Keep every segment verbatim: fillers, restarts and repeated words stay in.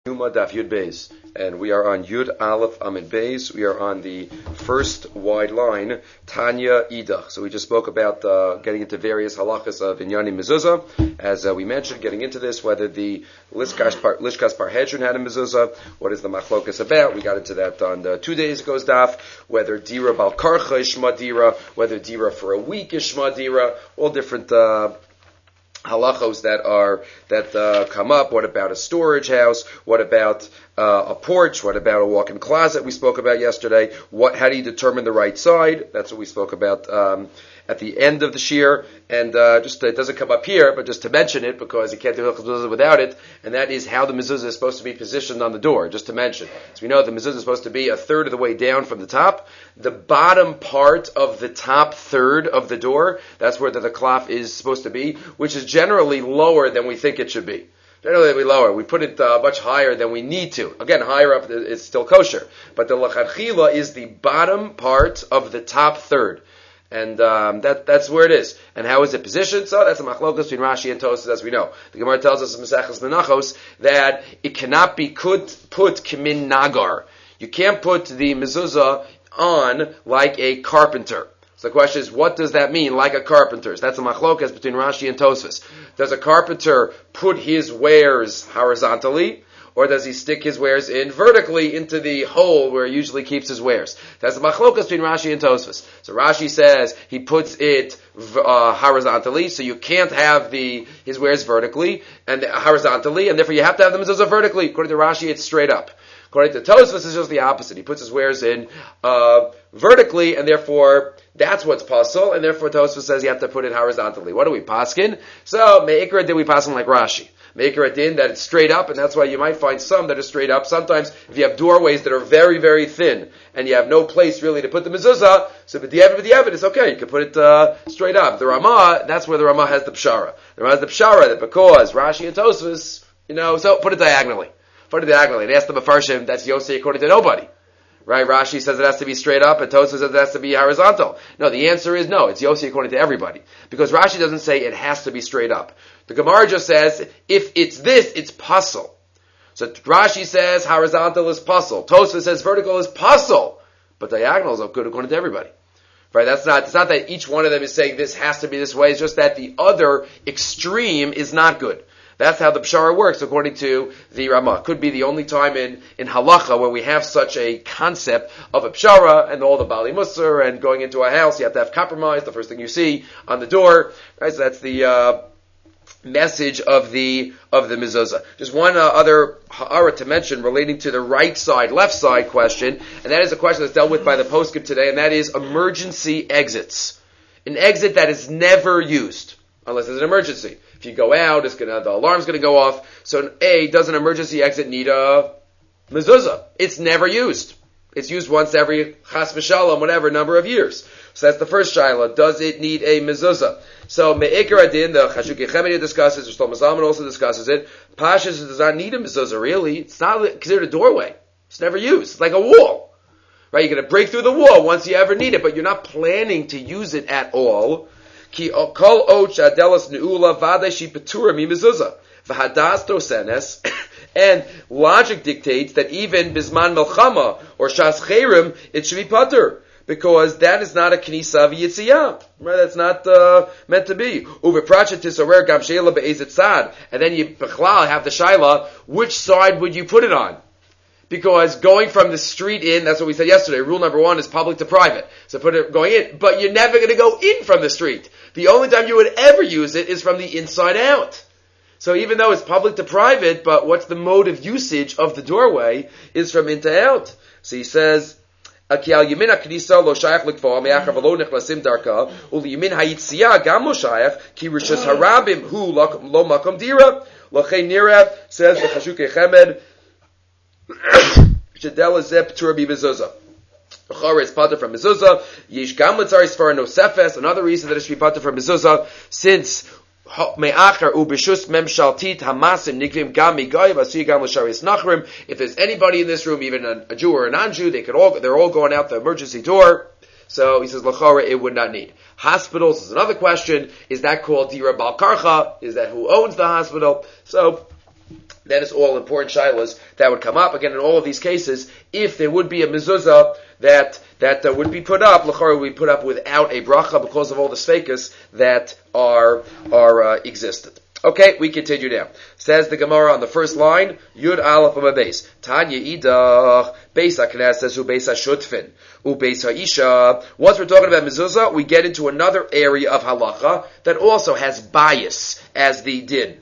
Yuma Daf Yud Beis, and we are on Yud Aleph Amid Beis. We are on the first wide line, Tanya Idach. So we just spoke about uh, getting into various halachas of Inyani Mezuzah. As uh, we mentioned, getting into this, whether the Lishkas Par, Lishkas Parhedron had a Mezuzah, what is the machlokas about? We got into that on the two days ago's Daf. Whether Dira Bal Karcha is Shma Dira, whether Dira for a week is Shma Dira, all different Uh, halachos that are that uh, come up. What about a storage house? What about uh, a porch? What about a walk-in closet? We spoke about yesterday. What? How do you determine the right side? That's what we spoke about um, at the end of the shir. And uh, just it doesn't come up here, but just to mention it because you can't do hilchos mezuzah without it. And that is how the mezuzah is supposed to be positioned on the door. Just to mention, so we know the mezuzah is supposed to be a third of the way down from the top. The bottom part of the top third of the door, that's where the, the cloth is supposed to be, which is generally lower than we think it should be. Generally, we lower. We put it uh, much higher than we need to. Again, higher up, it's still kosher. But the lachatchila is the bottom part of the top third. And um, that that's where it is. And how is it positioned? So that's a machlokas between Rashi and Tosfos, as we know. The Gemara tells us in Maseches Menachos that it cannot be put, put kimin nagar. You can't put the mezuzah on like a carpenter. So the question is, what does that mean, like a carpenter's? That's a machlokas between Rashi and Tosfos. Does a carpenter put his wares horizontally, or does he stick his wares in vertically into the hole where he usually keeps his wares? That's the machlokas between Rashi and Tosfos. So Rashi says he puts it uh, horizontally, so you can't have the his wares vertically and uh, horizontally, and therefore you have to have the mezuzah vertically. According to Rashi, it's straight up. According to Tosfos, it's just the opposite. He puts his wares in uh, vertically, and therefore that's what's possible, and therefore Tosfos says you have to put it horizontally. What do we paskin? So me'ikra did we paskin like Rashi? Me'ikra din that it's straight up, and that's why you might find some that are straight up. Sometimes if you have doorways that are very, very thin, and you have no place really to put the mezuzah, so b'diavad b'diavad, it's okay. You can put it uh, straight up. The Ramah, that's where the Ramah has the pshara. The Ramah has the pshara that because Rashi and Tosfos, you know, so put it diagonally. Put it diagonally. And ask the Mefarshim, that's Yosei according to nobody. Right? Rashi says it has to be straight up, and Tosfos says it has to be horizontal. No, the answer is no. It's Yosei according to everybody. Because Rashi doesn't say it has to be straight up. The Gemara just says, if it's this, it's puzzle. So Rashi says horizontal is puzzle. Tosfos says vertical is puzzle. But diagonal is good according to everybody. Right? That's not, it's not that each one of them is saying this has to be this way. It's just that the other extreme is not good. That's how the pshara works, according to the Ramah. Could be the only time in, in halacha where we have such a concept of a pshara and all the bali musar and going into a house, you have to have compromise, the first thing you see on the door. Right? So that's the uh, message of the of the mezuzah. Just one uh, other ha'ara to mention relating to the right side, left side question, and that is a question that's dealt with by the poskim today, and that is emergency exits. An exit that is never used, unless there's an emergency. If you go out, it's gonna, the alarm's going to go off. So, A, does an emergency exit need a mezuzah? It's never used. It's used once every chas v'shalom, whatever number of years. So that's the first shaila. Does it need a mezuzah? So, me'ikar adin, the Chashukei Chemedi discusses, or Shlomo Zalman also discusses it. Pashas does not need a mezuzah, really. It's not considered a doorway. It's never used. It's like a wall. Right? You're going to break through the wall once you ever need it, but you're not planning to use it at all. Ki kol och adelas neula vade shi petura mi mezuzah v'hadas tosenes, and logic dictates that even bisman melchama or shas cherim it should be patur because that is not a knisa v'yitziyah. Right? That's not uh, meant to be. Uveprachet tisorer gam sheila be'ezet sad, and then you bechlal have the shaila. Which side would you put it on? Because going from the street in, that's what we said yesterday, rule number one is public to private. So put it going in, but you're never going to go in from the street. The only time you would ever use it is from the inside out. So even though it's public to private, but what's the mode of usage of the doorway is from in to out. So he says, Ki al yamin haknisa lo shayach likva me'achav lo nechlasim darka u'liyamin hayitziyah gam lo shayach ki rishus harabim hu lo makom dira l'chein nirav says the Chashukei Chemed Shadela zep turbi mezuzah. Chara is pater from mezuzah. Yish gam l'tzari sfar no sefes. Another reason that it should be pater from mezuzah, since me'achar ubishus mem shaltit hamasim nikvim gam migayiv asui gam l'sharis nachrim. If there's anybody in this room, even a, a Jew or a non-Jew, they could all they're all going out the emergency door. So he says l'chara it would not need. Hospitals is another question. Is that called dira bal karcha? Is that who owns the hospital? So Then it's all important shilas that would come up. Again, in all of these cases, if there would be a mezuzah that that uh, would be put up, l'chara would be put up without a bracha because of all the sveikas that are are uh, existed. Okay, we continue now. Says the Gemara on the first line, Yud Aleph Amud Beis. Tanya Idach, Beis HaKnesses, U Beis HaShutfin, U Beis HaIsha. Once we're talking about mezuzah, we get into another area of halacha that also has bias as the din.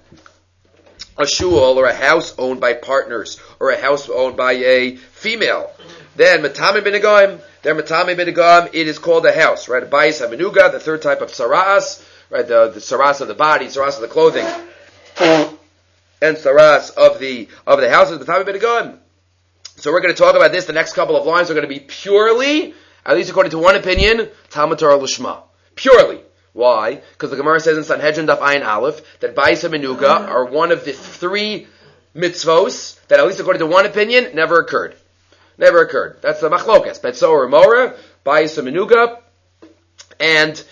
A shul or a house owned by partners or a house owned by a female. Then Matame B'Negoim, they're Matame B'Negoim, it is called a house, right? A Bayis HaMenuga, the third type of saras, right? The, the saras of the body, saras of the clothing, and saras of the, of the house is Matame B'Negoim. So we're going to talk about this, the next couple of lines are going to be purely, at least according to one opinion, Talmud Torah Lishma. Purely. Why? Because the Gemara says in Sanhedrin Daf Ayin Aleph that Bayis HaMenuga are one of the three mitzvos that, at least according to one opinion, never occurred. Never occurred. That's the machlokas. Betzo or Mora, Bayis HaMenuga, and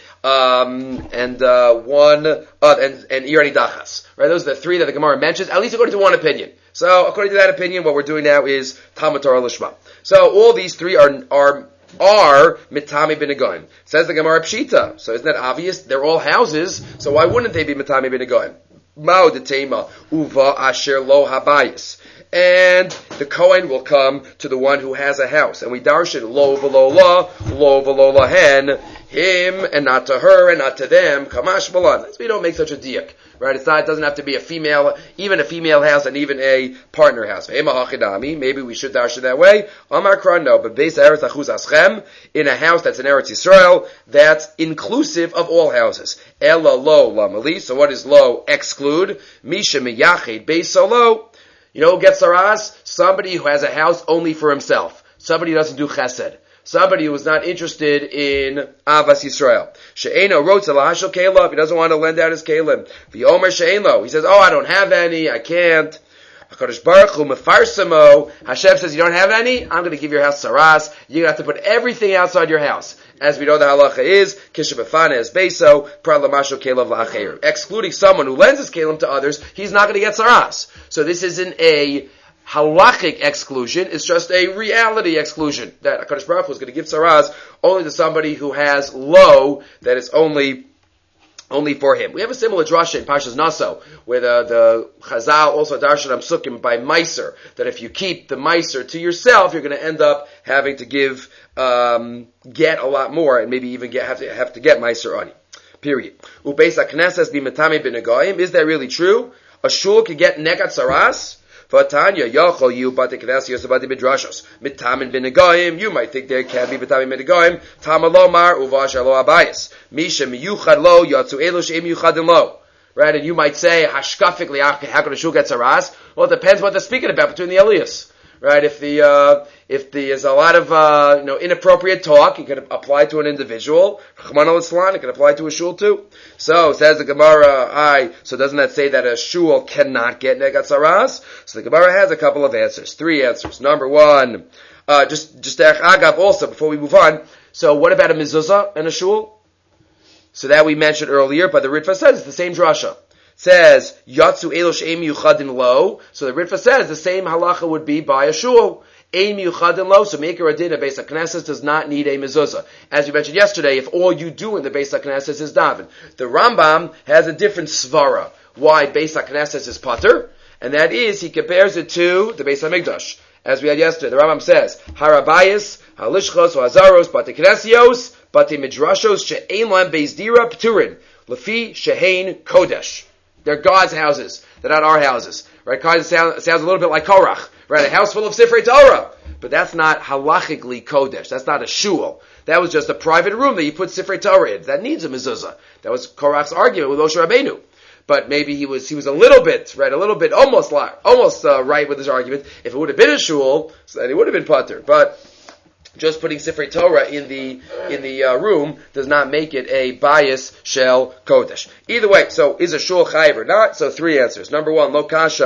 um, and uh, one uh, and and Irani Dachas. Right? Those are the three that the Gemara mentions, at least according to one opinion. So, according to that opinion, what we're doing now is Talmud Torah Lishma. So, all these three are are are Mitami B'Negoim. Says the Gemara Pshita. So isn't that obvious? They're all houses, so why wouldn't they be Mitami B'Negoim? Mao detema uva asher lo habayis. And the Kohen will come to the one who has a house. And we darshan lo v'lo la, lo v'lo lahen, him and not to her and not to them, kamash balan. We don't make such a diak. Right? It's not, it doesn't have to be a female, even a female house and even a partner house. Maybe we should dash it that way. Amar Kran, no, but Beis Eretz Achuz Aschem, in a house that's in Eretz Yisrael, that's inclusive of all houses. Ela lo lamali, so what is lo? Exclude. Misha miyachid Beis Solo. You know who gets saras? Somebody who has a house only for himself. Somebody who doesn't do chesed. Somebody who is not interested in Avas Yisrael. She'eno wrote to lahashel kelim. He doesn't want to lend out his kelim. V'yomer she'eno. He says, oh, I don't have any. I can't. HaKadosh Baruch Hu mefarsamo. Hashem says, you don't have any? I'm going to give your house saras. You're going to have to put everything outside your house. As we know, the halacha is, kisha b'fana es beso, pra lamashel kelim la'acher. Excluding someone who lends his kelim to others, he's not going to get saras. So this isn't a halachic exclusion, is just a reality exclusion that HaKadosh Baruch Hu is going to give saras only to somebody who has lo, that is only only for him. We have a similar drasha in Parshas Naso, where the, the Chazal also darshan Sukkim by Meiser, that if you keep the Meiser to yourself, you're going to end up having to give, um, get a lot more, and maybe even get, have to, have to get Meiser on you. Period. Ubeis HaKnesses bi'metame b'negoim. Is that really true? A shul can get negat saras? Vatanya yachol you bate knesios bate midrashos mitamin b'negoim. You might think there can be mitamin b'negoim. Tamalomar uvash alo abayis misha miyuchad lo yatsu elo sheim yuchadin lo. Right, and you might say hashkafically how can a shul get saras? Well, it depends what they're speaking about between the Elias. Right, if the uh, if there's a lot of uh, you know inappropriate talk, it can apply to an individual. Chman al Islan, it can apply to a shul too. So says the Gemara, I. So doesn't that say that a shul cannot get negat saras? So the Gemara has a couple of answers, three answers. Number one, uh, just just agav also before we move on. So what about a mezuzah and a shul? So that we mentioned earlier, but the Ritva says it's the same drasha. Says Yatsu Elosh Eim Yuchadin Lo. So the Ritva says the same halacha would be by a shul. Eim Yuchadin Lo. So Meikar Adin, a Beis HaKnesses does not need a mezuzah. As we mentioned yesterday, if all you do in the Beis HaKnesses is daven, the Rambam has a different svara. Why Beis HaKnesses is pater, and that is he compares it to the Beis HaMikdash. As we had yesterday, the Rambam says Harabayis, Halishchos, Hazaros, Bate Knesios, Bate Midrashos, She'ein Lam Beis Dira Pturin, Lefi Shehein Kodesh. They're God's houses. They're not our houses. Right? Kind of sounds, sounds a little bit like Korach. Right? A house full of Sifrei Torah. But that's not halachically Kodesh. That's not a shul. That was just a private room that you put Sifrei Torah in. That needs a mezuzah. That was Korach's argument with Moshe Rabbeinu. But maybe he was he was a little bit, right, a little bit almost almost uh, right with his argument. If it would have been a shul, then it would have been pater. But just putting Sifrei Torah in the in the uh, room does not make it a bias shel kodesh. Either way, so is a shul chayiv or not? So three answers. Number one, lo kasha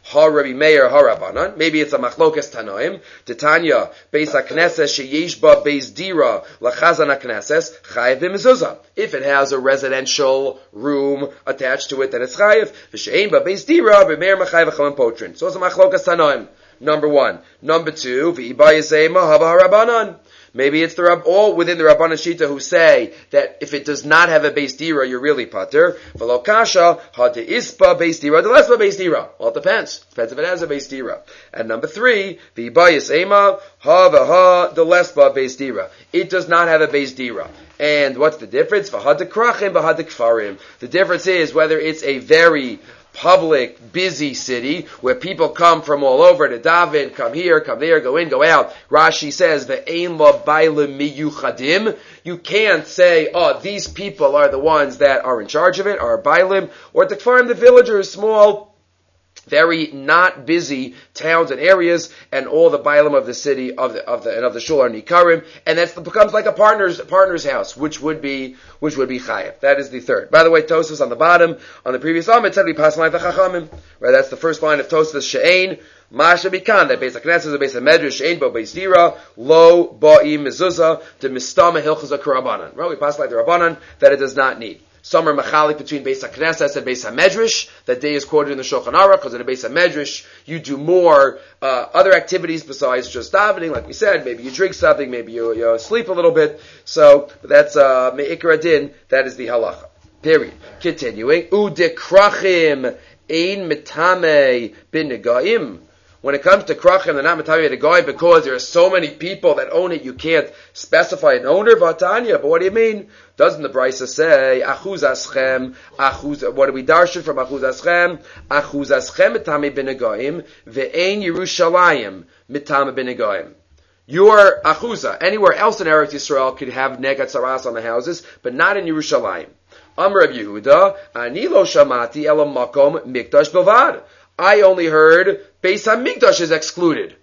Ha Rabbi Meir ha Rabbanan. Maybe it's a machlokas tanoim. Titania beis hakneses sheyesh ba beis dira lachazan hakneses chayiv b'mezuzah. If it has a residential room attached to it, then it's chayiv. V'she'ein ba beis dira b'meir machayiv v'chalim potrin. So it's a machlokas tanoim. Number one. Number two, v'ibayisema hava harabanan. Maybe it's the Rab, all within the Rabbanan Shita who say that if it does not have a Beis Dira, you're really pater. V'lo kasha, ha de'ispa Beis Dira, de'lespa Beis Dira. Well, it depends. Depends if it has a Beis Dira. And number three, v'ibayisema hava ha de'lespa Beis Dira. It does not have a Beis Dira. And what's the difference? V'ha de'krachim, v'ha de'kfarim. The difference is whether it's a very public, busy city where people come from all over to daven, come here, come there, go in, go out. Rashi says, "Ve'ein lo bailim miyuchadim." You can't say, "Oh, these people are the ones that are in charge of it," or bailim, or tekfarim, the villagers, small, very not busy towns and areas, and all the bailim of the city of the of the and of the shul are nikarim, and that becomes like a partner's partner's house, which would be which would be chayav. That is the third. By the way, Tosfos on the bottom on the previous Amid said we pass like the chachamim. Right, that's the first line of Tosfos. She'ein masha bikan, that beis hakneses, the beis hamedrash, she'ein bo beis dira lo ba'i mezuzah de mistama hilchos hakarabanan. Right, we pass like the rabbanan that it does not need. Some are machalik between Beis HaKnesses and Beis HaMedrash. That day is quoted in the Shulchan Aruch, because in a Beis HaMedrash, you do more uh, other activities besides just davening, like we said. Maybe you drink something, maybe you, you sleep a little bit. So, that's uh, Me'ikra Din, that is the halacha. Period. Continuing. U'dekrachim ein mitame bin negaim. When it comes to krachim, they're not mitame bin negaim because there are so many people that own it, you can't specify an owner, Vatanya. But what do you mean? Doesn't the Brisa say, Achuz Aschem, Achuz, what do we darshan from Achuz Aschem? Achuz Aschem mitame bin negaim, ve'ein Yerushalayim mitame bin negaim. Your Achuza, anywhere else in Eretz Yisrael, could have negat saras on the houses, but not in Yerushalayim. Amar Reb Yehuda, Ani lo shamati ela makom mikdash bilvad. I only heard Beis HaMikdash is excluded.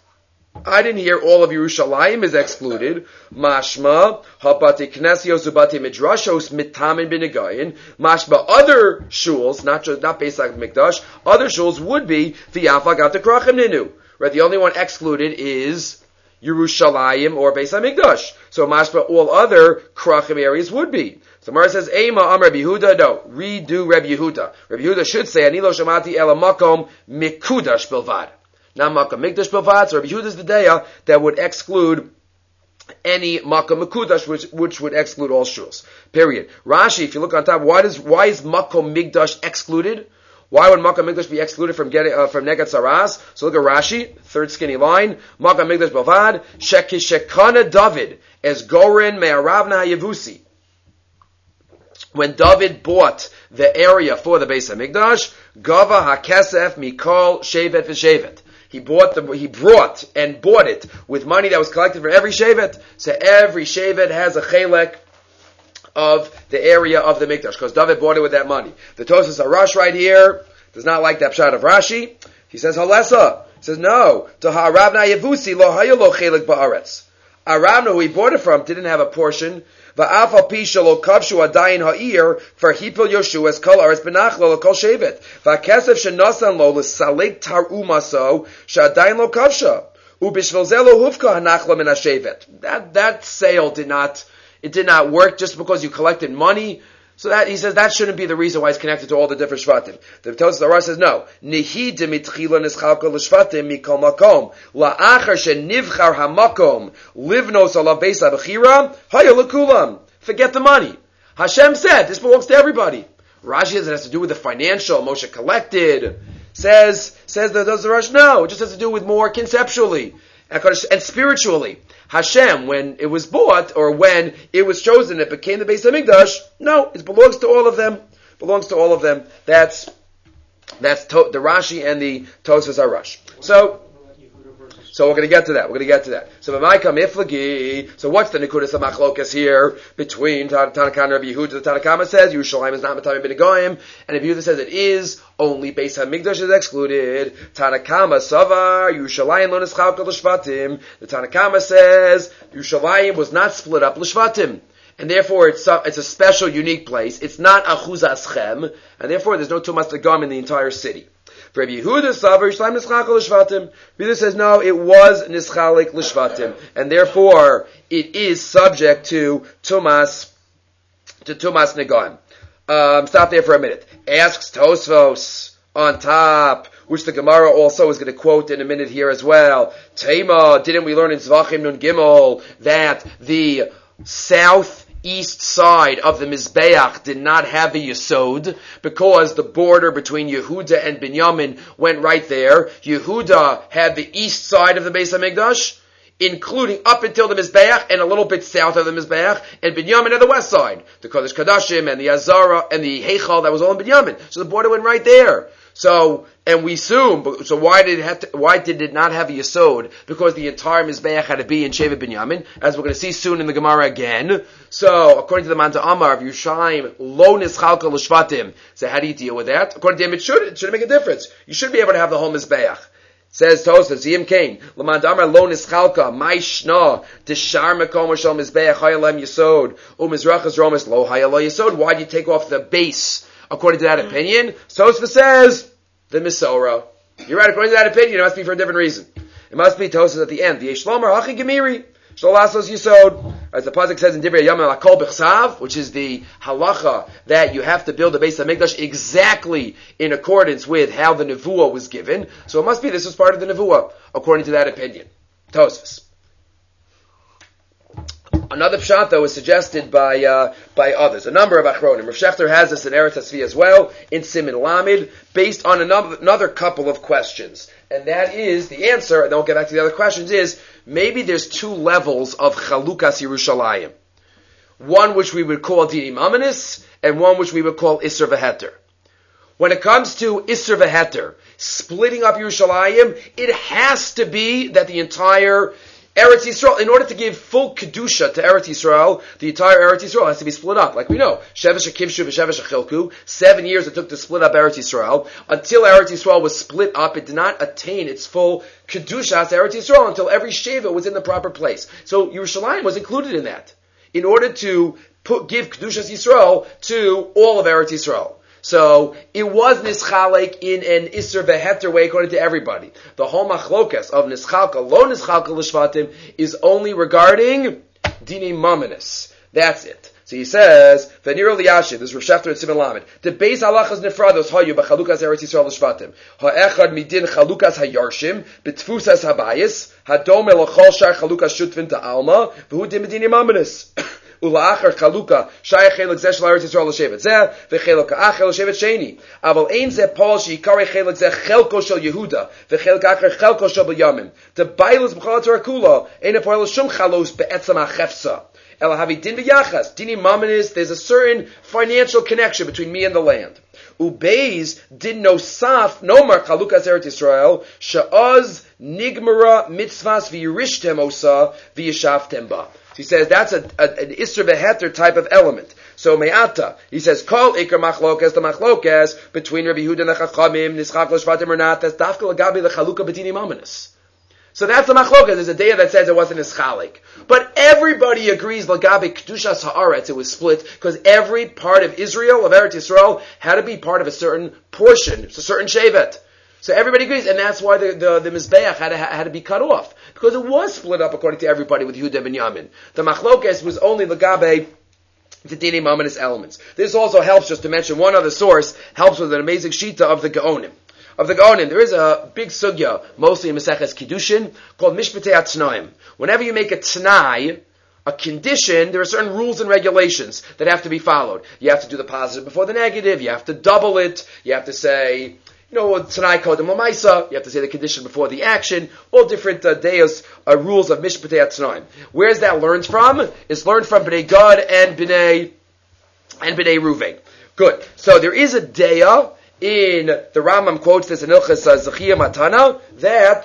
I didn't hear all of Yerushalayim is excluded. Mashma, habati knesios ubati midrashos mitamin b'negayin. Mashma, other shuls, not just, not Beis HaMikdash, other shuls would be v'yafagat krachim ninu. Right, the only one excluded is Yerushalayim or Beis HaMikdash. So mashma, all other krachim areas would be. So Mara says, Eima am Rabbi Yehuda. No, redo Rabbi Yehuda. Rabbi Yehuda should say, Ani lo shamati ela makom mikudash bilvad. Not makom mikdash bilvad. So Rabbi Yehuda is the daya that would exclude any makom mikudash, which, which would exclude all shuls. Period. Rashi, if you look on top, why does, why is makom mikdash excluded? Why would makom mikdash be excluded from getting, uh, from negat saras? So look at Rashi, third skinny line. Makom mikdash bilvad. Shekishekana David, as gorin me'aravna hayavusi. When David bought the area for the Beis HaMikdash, Gava HaKesef Mikol Shevet V'Shevet. He bought the, he brought and bought it with money that was collected for every Shevet. So every Shevet has a chelek of the area of the Mikdash, because David bought it with that money. The Tosfos Arash right here does not like that pshat of Rashi. He says Halesa. He says no. To Ha'aravna Yevusi lo hayolo chelek ba'aretz. Aravna, who he bought it from, didn't have a portion. Va'afal pisha lo kavshu adayin ha'ir for hipil Yoshu as kol aretz benachlo lo kol shevet. Va'kesef shenasan lo l'salek tarumaso sha'adayin lo kavsha. Ubishvil ze lo hufka hanachlo min hashevet. That that sale did not it did not work just because you collected money. So that, he says, that shouldn't be the reason why it's connected to all the different shvatim. The Tosfos Arash says, no. Nihi demitchila nischalka l'shvatim mikol makom. La'achar shenivchar hamakom livnos alav beis ha'bechira haya l'kulam. Forget the money. Hashem said, this belongs to everybody. Rashi says it has to do with the financial. Moshe collected. Says, says the Tosfos Arash, no. It just has to do with more conceptually and spiritually. Hashem, when it was bought, or when it was chosen, it became the Beis HaMikdash. No, it belongs to all of them. It belongs to all of them. That's that's to, the Rashi and the Tosfos Arash. So, so we're going to get to that. We're going to get to that. So, B'maikam Iflagi. So, what's the Nekudas HaMachlokas here between Tanakh and Rabbi Yehuda? The Tanakh says Yerushalayim is not Matami bin Goyim, and Rabbi Yehuda says it is. Only Beis HaMikdash is excluded. Tanakh Savar Yerushalayim lo nischalka l'shvatim. The Tanakh says Yerushalayim was not split up l'shvatim, and therefore it's a, it's a special, unique place. It's not Achuz Aschem, and therefore there's no Tumas Dagam in the entire city. Rabbi Yehuda Savar Yishlam Nischalek L'Shvatim. Yehuda says no, it was Nischalek L'Shvatim, and therefore it is subject to Tumas to Tumas Negoim. Um, stop there for a minute. Asks Tosfos on top, which the Gemara also is going to quote in a minute here as well. Tema, didn't we learn in Zvachim Nun Gimel that the southeast side of the Mizbeach did not have a Yesod because the border between Yehuda and Binyamin went right there. Yehuda had the east side of the Beis HaMikdash, including up until the Mizbeach and a little bit south of the Mizbeach, and Binyamin at the west side. The Kodesh Kadashim and the Azara and the Heichal, that was all in Binyamin. So the border went right there. So, and we assume, so why did it have to, why did it not have a Yesod? Because the entire Mizbeach had to be in Shevet Binyamin, as we're going to see soon in the Gemara again. So, according to the Manta Amar of Yerushalayim, Lo Nischalka L'Shvatim. So how do you deal with that? According to him, it should, it should make a difference. You should be able to have the whole Mizbeach. Says Tosfos, Ziyim Kain, Lamad Amar Lo Nischalka, Mai Shna, Tishar Mekom Shal Mizbeach Hayalem Yesod, Umizrachas Romas Lo Hayalem Yesod. Why do you take off the base? According to that opinion, Tosfos says, the Misora. You're right, according to that opinion, it must be for a different reason. It must be Tosfos at the end. The Yeshlomer Hachi Gemiri, Shalasos Yesod. As the Pasuk says in Divrei Yamim Lakol B'chsav, which is the halacha that you have to build the Beis HaMikdash exactly in accordance with how the Nevuah was given. So it must be this was part of the Nevuah, according to that opinion. Tosfos. Another pshat though is suggested by uh, by others, a number of achronim. Rav Shechter has this in Eretz HaSvi as well, in Simin Lamid, based on another, another couple of questions. And that is, the answer, and then we'll get back to the other questions, is maybe there's two levels of Chalukas Yerushalayim. One which we would call Dinim Amanis, and one which we would call Isser V'Heter. When it comes to Isser V'Heter, splitting up Yerushalayim, it has to be that the entire Eretz Yisrael, in order to give full Kedusha to Eretz Yisrael, the entire Eretz Yisrael has to be split up. Like we know, Shevesh HaKivshu v'Shevesh HaChilku, seven years it took to split up Eretz Yisrael. Until Eretz Yisrael was split up, it did not attain its full Kedusha to Eretz Yisrael until every Sheva was in the proper place. So Yerushalayim was included in that, in order to put, give Kedushas Yisrael to all of Eretz Yisrael. So, it was nischalek in an Isser V'Heter way according to everybody. The whole machlokas of nischalka, lo nischalka l'shvatim, is only regarding Dinim Mamanis. That's it. So he says, V'niro liyashiv, this is Rav Shechter and Siman Lamed, the beis halachas nefrados hayu b'chalukas Eretz Yisrael l'shvatim, ha'echad midin chalukas hayarshim, b'tfusas habayis, hadom elachol shar chalukas shutvin ta'alma, v'hu din Dinim Mamanis. Ula'achar chaluka shayach chelik zeh shel Eretz Yisrael l'shevet zeh v'chelik ha'achar l'shevet sheni. Aval ein zeh Paul she'ikare chelik zeh chelko shel Yehuda v'chelik ha'achar chelko shel Binyamin. The Bailas b'chol Torah kula ein a poel shum chalos be'etzam ha'chefsa. El havi din v'yachas Dinim Mamanis. There's a certain financial connection between me and the land. Ubeis din no saf nomar chalukas Eretz Yisrael sha'az nigmara mitzvahs v'yirishtem osa v'yishaftem ba. He says that's a, a, an Isser V'Heter type of element. So Me'ata, he says, Kol Iker Machlokas, the Machlokas, between Rabbi Yehuda and the Chachamim, Nischak L'Shvatim or not, that's Dafka L'Gabi L'Chaluka B'Dinim Amanis. So that's the Machlokas. There's a day that says it wasn't Nischalik. But everybody agrees L'Gabi Kedushas Ha'aretz, it was split, because every part of Israel, of Eretz Yisrael, had to be part of a certain portion, a certain Shevet. So everybody agrees, and that's why the, the, the Mizbeach had to, had to be cut off. Because it was split up according to everybody with Yehuda and Binyamin. The Machlokes was only L'gabe the Dinim Amanis elements. This also helps, just to mention one other source, helps with an amazing shita of the Gaonim. Of the Gaonim, there is a big sugya, mostly in Maseches Kiddushin, called Mishpatei HaTznaim. Whenever you make a Tnai, a condition, there are certain rules and regulations that have to be followed. You have to do the positive before the negative, you have to double it, you have to say, you know, Tanai Kodem Lamaisa, you have to say the condition before the action, all different uh, deos, uh, rules of Mishpatei HaTznaim. Where is that learned from? It's learned from Bnei Gad and Bnei, and Bnei Ruvain. Good. So there is a dea in, the Rambam quotes this in Ilchas uh, Zechiyah Matana, that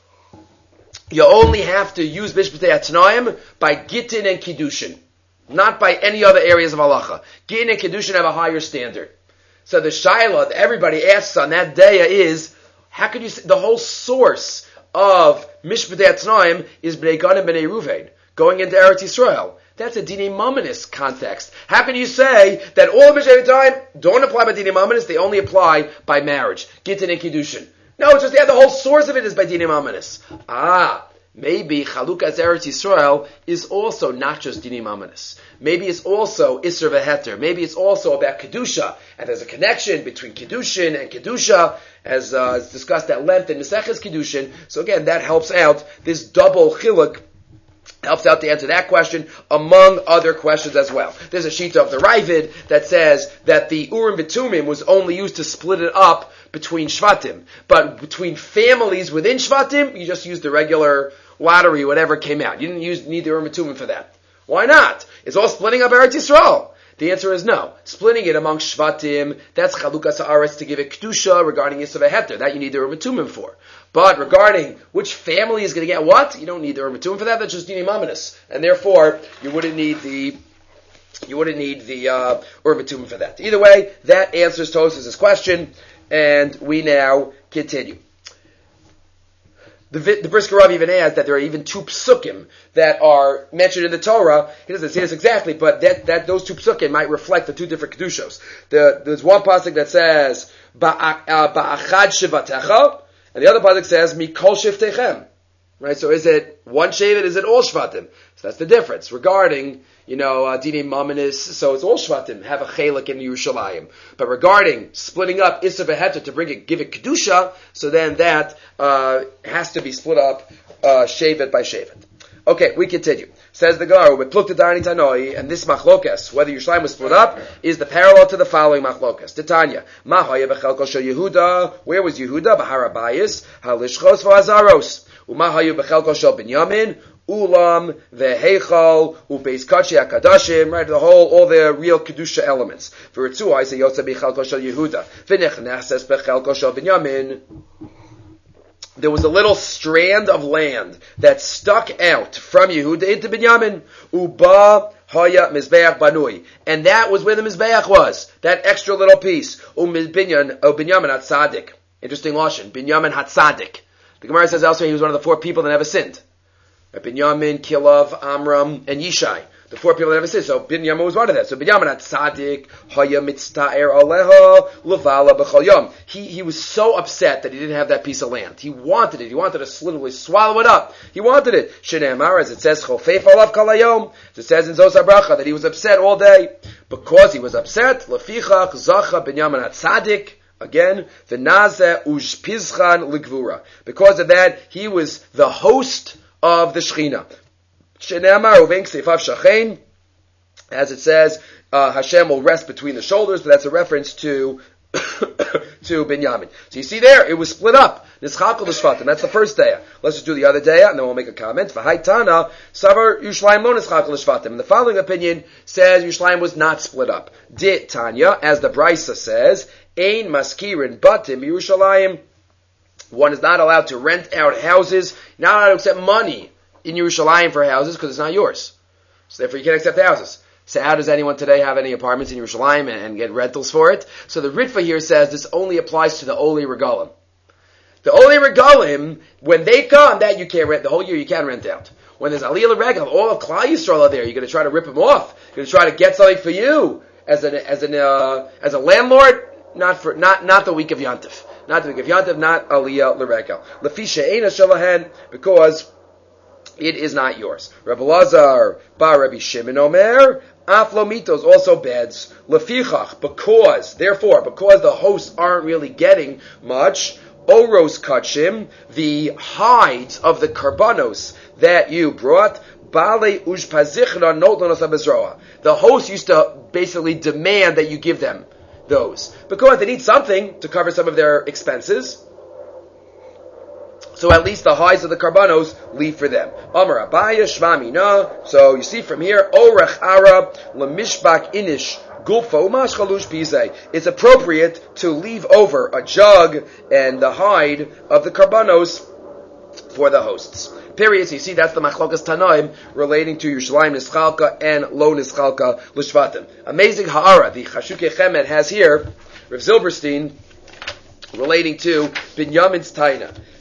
you only have to use Mishpatei HaTznaim by Gittin and Kiddushin, not by any other areas of halacha. Gittin and Kiddushin have a higher standard. So the shaila that everybody asks on that day is, how could you say, the whole source of Mishpatei HaTznaim is Bnei Gad and Bnei Ruvain. going into Eretz Yisrael. That's a Dinei Mamonis context. How can you say that all of Mishnah time don't apply by Dinei Mamonis, they only apply by marriage, Gittin and Kiddushin? No, it's just yeah, the whole source of it is by Dinei Mamonis. Ah, maybe Chalukas Eretz Yisrael is also not just Dinei Mamonis. Maybe it's also Isser V'Heter. Maybe it's also about Kedusha. And there's a connection between Kiddushin and Kedusha, as uh, it's discussed at length in Maseches Kiddushin. So again, that helps out this double chiluk, helps out to answer that question, among other questions as well. There's a sheet of the Ravid that says that the Urim V'Tumim was only used to split it up between Shvatim. But between families within Shvatim, you just used the regular lottery, whatever came out. You didn't use need the Urim V'Tumim for that. Why not? It's all splitting up Eretz Yisrael. The answer is no. Splitting it among Shvatim, that's Chalukas Haaretz to give it Kedusha regarding Yisrael Heter. That you need the Urim V'Tumim for. But regarding which family is going to get what, you don't need the Urim V'Tumim for that. That's just Dinei Mamonis. And therefore, you wouldn't need the you wouldn't need the uh, Urim V'Tumim for that. Either way, that answers Tosfos' question, and we now continue. The, the Brisker Rav even adds that there are even two psukim that are mentioned in the Torah. He doesn't say this exactly, but that, that those two psukim might reflect the two different kedushos. The, there's one pasuk that says Ba'achad shivatecha, and the other pasuk says Mikol shiftechem. Right? So is it one shevet? Is it all shvatim? So that's the difference regarding, you know, uh, Dinei Mamonis. So it's all shvatim have a chelik in Yerushalayim. But regarding splitting up Issa V'Heter to bring it, give it kedusha, so then that uh, has to be split up uh, shevet by shevet. Okay, we continue. Says the Gemara, with Plukta Darni Tanoi, and this machlokas, whether Yerushalayim was split up, is the parallel to the following machlokas. Titania, Mahaya B'Chelko Shel Yehuda. Where was Yehuda? B'Harabayis, Halishchos V'Azaros. Umahayu B'Chelko Shel Binyamin. Ulam, Vehechal, Ubeis Kachi Akadashim, right, the whole, all the real Kedusha elements. For Ritzu, I say Yotza B'Chelko Shel Yehuda. V'Nechnases B'Chelko Shel Binyamin. There was a little strand of land that stuck out from Yehuda into Binyamin. Uba Haya Mizbeach Banui. And that was where the Mizbeach was. That extra little piece. Binyamin Hatzadik. Interesting lashon. Binyamin Hatzadik. The Gemara says elsewhere he was one of the four people that never sinned. Binyamin, Kilav, Amram, and Yishai. The four people that never sinned. So Binyamin was one of them. So Binyamin had Tzadik, Haya Mitzta'er Aleha, Levala B'chol Yom. He, he was so upset that he didn't have that piece of land. He wanted it. He wanted to literally swallow it up. He wanted it. Shneimar, as it says, Chofeif Alav Kalayom. As it says in Zos HaBracha, that he was upset all day. Because he was upset, Lefichach, Zacha, Binyamin had Tzadik. Again, the Nazeh Ushpizchan Ligvura. Because of that, he was the host of the Shechina. As it says, uh, Hashem will rest between the shoulders, but that's a reference to to Binyamin. So you see there, it was split up. Nischakol l'shvatim. That's the first day. Let's just do the other day, and then we'll make a comment. V'haitana savar Yerushalayim lo nischakol l'shvatim. And the following opinion says Yerushalayim was not split up. Dit Tanya, as the Brisa says, Ein maskirin batim Yerushalayim. One is not allowed to rent out houses, not allowed to accept money in Yerushalayim for houses because it's not yours. So therefore you can't accept houses. So how does anyone today have any apartments in Yerushalayim and, and get rentals for it? So the Ritva here says this only applies to the Oli Regalim. The Oli Regalim, when they come, that you can't rent, the whole year you can rent out. When there's Aliyah L'Regel, all of Klal Yisrael are there, you're going to try to rip them off. You're going to try to get something for you as an, as an, uh, as a landlord, not for, not, not the week of Yantif. Not the week of Yantif, not Aliyah L'Regel. Lefisha Eina Shalahen, because it is not yours. Rabbi Lazar, Bar Rabbi Shimon Omer, Aflomitos, also beds. Lefichach, because, therefore, because the hosts aren't really getting much, Oros Kachim, the hides of the karbanos that you brought, Bale Ushpazichna Notlonos Abizroa. The host used to basically demand that you give them those. Because they need something to cover some of their expenses. So at least the hides of the karbanos leave for them. Amar Abaya Shvamina. So you see from here, Orech Ara Lemishbak Inish Gulfo Umash Chalush Pizay. It's appropriate to leave over a jug and the hide of the karbanos for the hosts. Period. So you see that's the Machlokas Tanaim relating to Yerushalayim Nischalka and Lo Nischalka L'Shvatim. Amazing Ha'ara, the Chashukei Chemed has here, Rav Zilberstein, relating to Binyamin's Taina.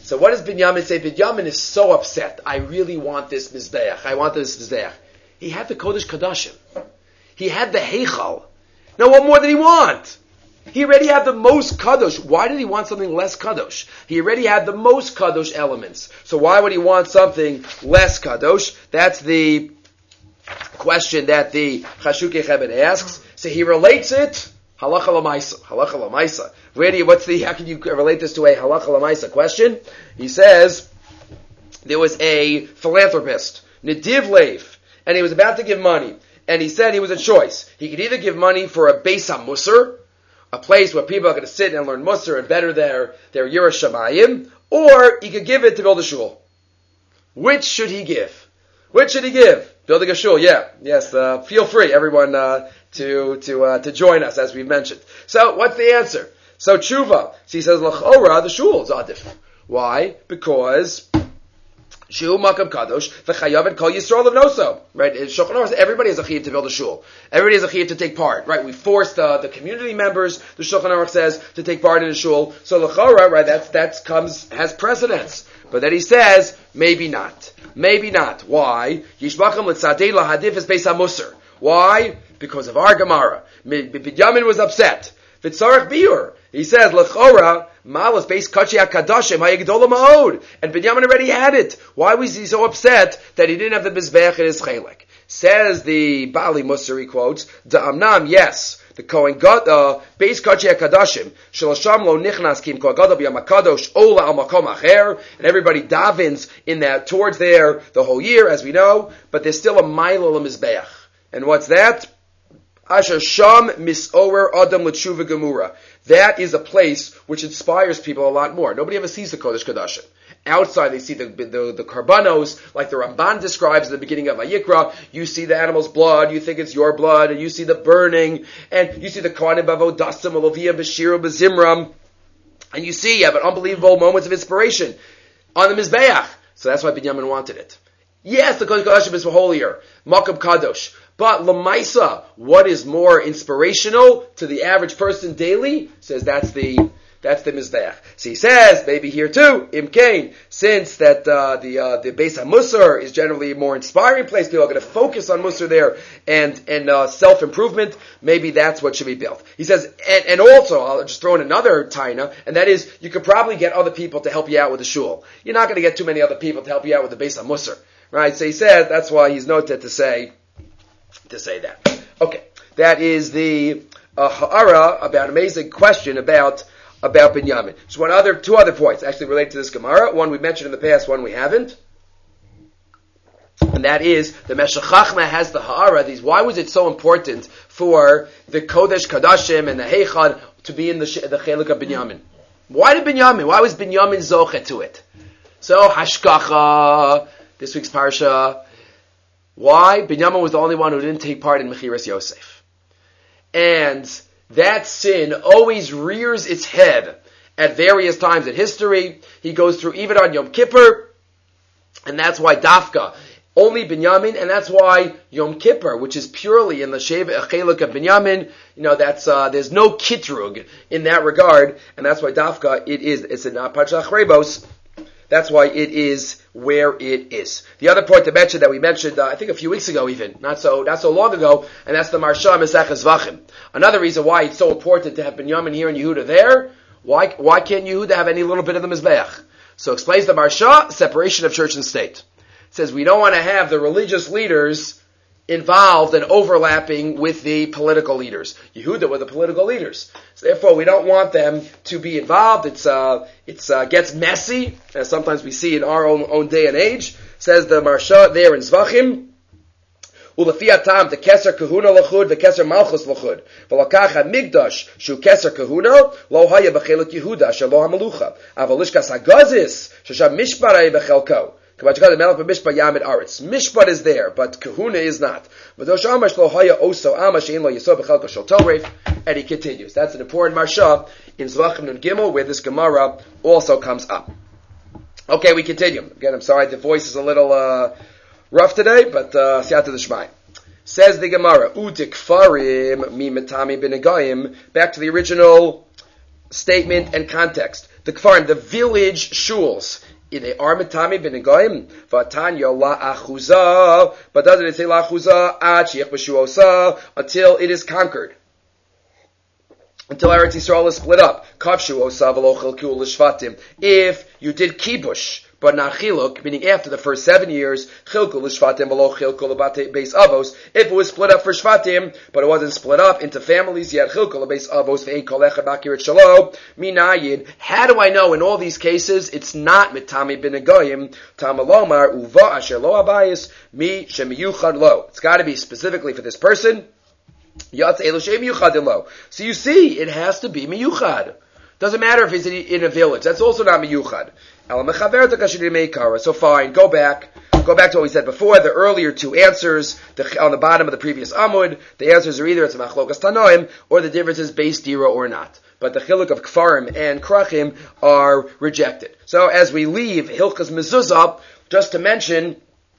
So what does Binyamin say? Binyamin is so upset. I really want this Mizbeach. I want this Mizbeach. He had the Kodesh Kodashim. He had the Heichal. Now what more did he want? He already had the most Kadosh. Why did he want something less Kadosh? He already had the most Kadosh elements. So why would he want something less Kadosh? That's the question that the Chashukei Chebed asks. So he relates it, halacha l'maisa. Halacha l'maisa. Where do you, what's the, how can you relate this to a halacha l'maisa question? He says, there was a philanthropist, Nediv Lev, and he was about to give money. And he said he was a choice. He could either give money for a Beis HaMusar, a place where people are going to sit and learn Musar and better their, their Yiras Shamayim, or he could give it to build a shul. Which should he give? Which should he give? Building a shul, yeah. Yes, uh, feel free, everyone, uh, to, to, uh, to join us, as we've mentioned. So, what's the answer? So, tshuva. So he says, l'chora, the shul is adif. Why? Because Shu Makam Kadosh, v'chayav and Kol Yisrael of Noso. Right? Shulchan Aruch says everybody has a chiyuv to build a shul. Everybody has a chiyuv to take part. Right? We force the, the community members, the Shulchan Aruch says, to take part in a shul. So l'chora, right, that's, that comes, has precedence. But then he says, maybe not. Maybe not. Why? Yishbacham l'tzadei lahadif es Beis HaMusar. Why? Because of our Gemara. Binyamin was upset. V'tzarech biur. He says, l'chora, malas beis kachi hakadashim hayagdola ma'od. And Binyamin already had it. Why was he so upset that he didn't have the mizbeach in his chelek? Says the Bali Musar, he quotes, Da'amnam, yes, the Kohen God, uh, beis kachi hakadashim, shalasham lo nichnas kim kohen gadol b'yam hakadosh ola al makom acher, and everybody davens in that, towards there, the whole year, as we know, but there's still a mile mizbeach. And what's that? Asher Sham Misower Adam L'Tshuva Gemura. That is a place which inspires people a lot more. Nobody ever sees the Kodesh Kodashim. Outside, they see the, the, the karbanos, like the Ramban describes at the beginning of Vayikra. You see the animal's blood, you think it's your blood, and you see the burning, and you see the Kohanim Bavodasim, Olovia, Bashiru, Bazimram, and you see, you have an unbelievable moments of inspiration on the Mizbeach. So that's why Binyamin wanted it. Yes, the Kodesh Kodashim is for holier. Makam Kadosh. But Lamaisa, what is more inspirational to the average person daily? Says that's the that's the Mizbeach. So he says, maybe here too, Imkain, since that uh, the uh, the Beis HaMusar is generally a more inspiring place, people are going to focus on Musar there and and uh, self improvement. Maybe that's what should be built. He says, and, and also I'll just throw in another taina, and that is you could probably get other people to help you out with the shul. You're not going to get too many other people to help you out with the Beis HaMusar, right? So he said that's why he's noted to say. To say that. Okay. That is the uh, ha'ara about amazing question about about Binyamin. Just one other, two other points actually relate to this Gemara. One we mentioned in the past, one we haven't. And that is, the Meshech Chachma has the ha'ara. These, why was it so important for the Kodesh Kodashim and the Heichad to be in the, the Chelik of Binyamin? Why did Binyamin? Why was Binyamin zoche to it? So, Hashkacha, this week's Parsha. Why? Binyamin was the only one who didn't take part in Mechiras Yosef. And that sin always rears its head at various times in history. He goes through even on Yom Kippur, and that's why Dafka, only Binyamin, and that's why Yom Kippur, which is purely in the Sheva Echeluk of Binyamin, you know, that's, uh, there's no kitrug in that regard, and that's why Dafka, it is, it's in Parshas Rebos. That's why it is where it is. The other point to mention that we mentioned, uh, I think a few weeks ago even, not so not so long ago, and that's the Marsha Mesachas Vachim. Another reason why it's so important to have Binyamin here and Yehuda there, why why can't Yehuda have any little bit of the Mizbeach? So explains the Marsha, separation of church and state. It says we don't want to have the religious leaders involved and overlapping with the political leaders. Yehuda were the political leaders. So therefore we don't want them to be involved. It's, uh, it's, uh, gets messy, as sometimes we see in our own, own day and age. Says the Marsha there in Zvachim, Ulefi atam the keser kahuna lachud v'keser malchus lachud v'lakach hamigdash shu keser kahuna lo haya b'chelik Yehuda shelo hamalucha avalishkas hagazis shasham mishparay b'chelko. Mishpat is there, but kahuna is not. And he continues. That's an important marsha in Zvachim Nun Gimel, where this Gemara also comes up. Okay, we continue. Again, I'm sorry, the voice is a little uh, rough today, but siyata d'shmai. Says the Gemara, Udik farim mi metami b'negayim. Back to the original statement and context. the Kfarim, the village shuls, they are Mitami b'negoyim, v'atanya la achuza, but doesn't it say la achuza, ad sheich b'shuosa, until it is conquered. Until Eretz Yisrael is split up. Kavshu osa v'lo chilku l'shvatim. If you did kibush, but not chiluk, meaning after the first seven years, chilku l'shvatim v'lo chilku l'bate beis avos. If it was split up for shvatim, but it wasn't split up into families yet, chilku l'beis avos v'ein kol echad b'akirat shalo, minayid. How do I know in all these cases it's not mitami b'negoyim, tamalomar uva asher lo abayis, mi shemiyuchad lo. It's got to be specifically for this person. So you see, it has to be miyuchad. Doesn't matter if it's in a village. That's also not miyuchad. So fine, go back. Go back to what we said before, the earlier two answers, the, on the bottom of the previous Amud, the answers are either it's machlokas tanoim, or the difference is base dira or not. But the chiluk of kfarim and krachim are rejected. So as we leave Hilchas Mezuzah, just to mention,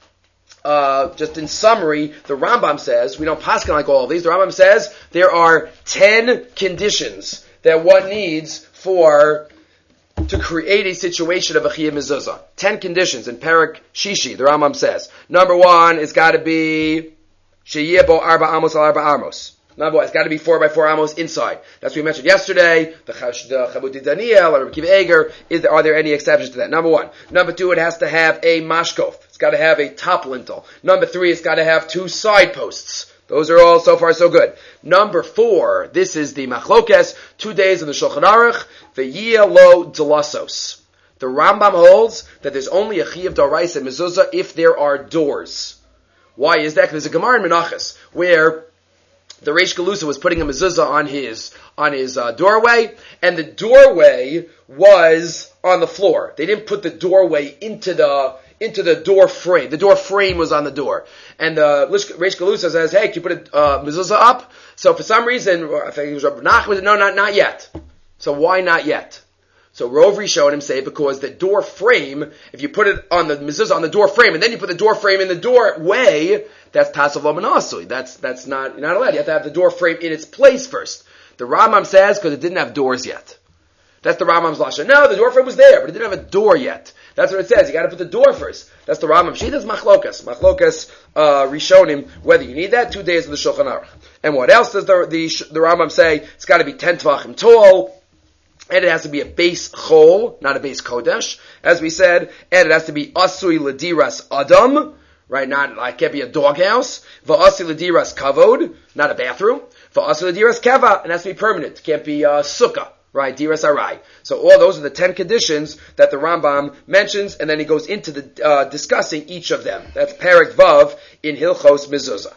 Uh, just in summary, the Rambam says, we don't paskin like all of these, the Rambam says there are ten conditions that one needs for, to create a situation of a chiyuv mezuzah. Ten conditions in Perek Shishi, the Rambam says. Number one, it's gotta be, sheyeh bo arba amos al arba amos. Number one, it's gotta be four by four amos inside. That's what we mentioned yesterday, the Chabuti Daniel, or Kiv Eger, is there, are there any exceptions to that? Number one. Number two, it has to have a mashkof. It's got to have a top lintel. Number three, it's got to have two side posts. Those are all so far so good. Number four, this is the machlokes, two days in the Shulchan Aruch, v'yia lo delasos. The Rambam holds that there's only a chiyuv d'oraisa mezuzah if there are doors. Why is that? Because there's a Gemara in Menachos where the Reish Galusa was putting a mezuzah on his on his uh, doorway, and the doorway was on the floor. They didn't put the doorway into the into the door frame. The door frame was on the door. And the uh, Reish Galusa says, hey, can you put a uh, mezuzah up? So for some reason, I think it was Rabbi Nachman, no, not, not yet. So why not yet? So Rov Rishonim say because the door frame, if you put it on the mezuzah on the door frame, and then you put the door frame in the doorway, that's tasav lo manasui. That's, that's not, you're not allowed. You have to have the door frame in its place first. The Rambam says because it didn't have doors yet. That's the Rambam's lashon. No, the door frame was there, but it didn't have a door yet. That's what it says. You got to put the door first. That's the Rambam. She does machlokas, machlokas uh, rishonim. Whether you need that, two days of the Shulchan Aruch. And what else does the the, the Rambam say? It's got to be ten tvachim tall, and it has to be a base chol, not a base kodesh, as we said. And it has to be asui lediras adam, right? Not like it can't be a doghouse. Va'asui lediras kavod, not a bathroom. Va'asui lediras keva, and it has to be permanent. It can't be a sukkah. Right, diras arai. So all those are the ten conditions that the Rambam mentions, and then he goes into the uh, discussing each of them. That's Perek Vav in Hilchos Mezuzah.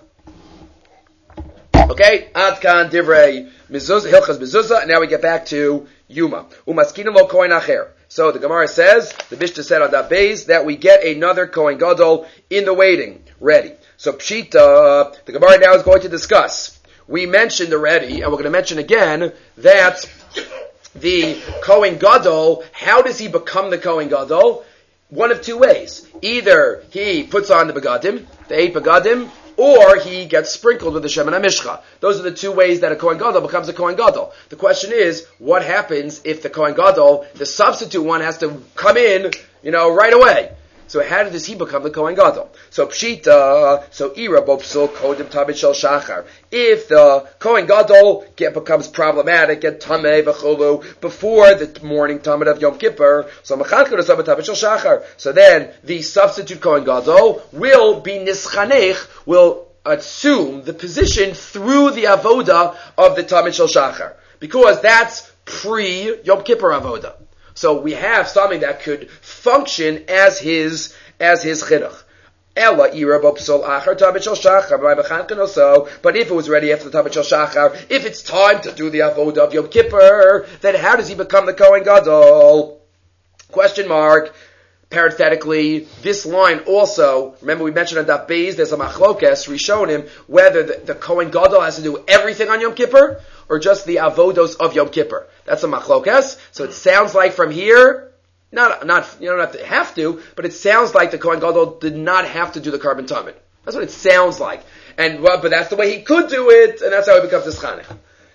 Okay, Ad Kan Divrei Mezuzah, Hilchos Mezuzah. Now we get back to Yuma. Umaskinim lo kohen acher. So the Gemara says, the Mishnah said on that base that we get another kohen gadol in the waiting, ready. So Pshita, the Gemara now is going to discuss. We mentioned already, and we're going to mention again that the Kohen Gadol, how does he become the Kohen Gadol? One of two ways. Either he puts on the Begadim, the eight Begadim, or he gets sprinkled with the Shemen HaMishcha. Those are the two ways that a Kohen Gadol becomes a Kohen Gadol. The question is, what happens if the Kohen Gadol, the substitute one, has to come in, you know, right away? So how does he become the Kohen Gadol? So Pshita, so Ira Bopsul Kodim Tamid Shel Shachar. If the Kohen Gadol get, becomes problematic at Tameh V'cholu before the morning Tamid of Yom Kippur, so Mechanchel Tamid Tamid Shel Shachar. So then the substitute Kohen Gadol will be Nischanech, will assume the position through the avoda of the Tamid Shel Shachar, because that's pre Yom Kippur avoda. So we have something that could function as his as his chinuch. Ella ira b'psol achar tabit shel shachar by b'chankan also. But if it was ready after the tabit shel shachar, if it's time to do the avodah of Yom Kippur, then how does he become the Kohen Gadol? Question mark. Parenthetically, this line also, remember we mentioned on Daf Beis, there's a machlokes, Rishonim, whether the, the Kohen Gadol has to do everything on Yom Kippur, or just the avodos of Yom Kippur. That's a machlokes. So it sounds like from here, not, not, you don't have to, have to, but it sounds like the Kohen Gadol did not have to do the Karban Tamid. That's what it sounds like. And, well, but that's the way he could do it, and that's how he becomes the Schanech.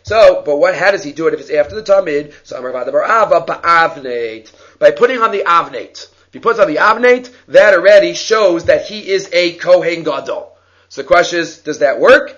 So, but what? How does he do it if it's after the Tamid? So Amar Ava Bar Ava ba'avneit, by putting on the avneit. If he puts on the avneit, that already shows that he is a Kohen Gadol. So the question is, does that work?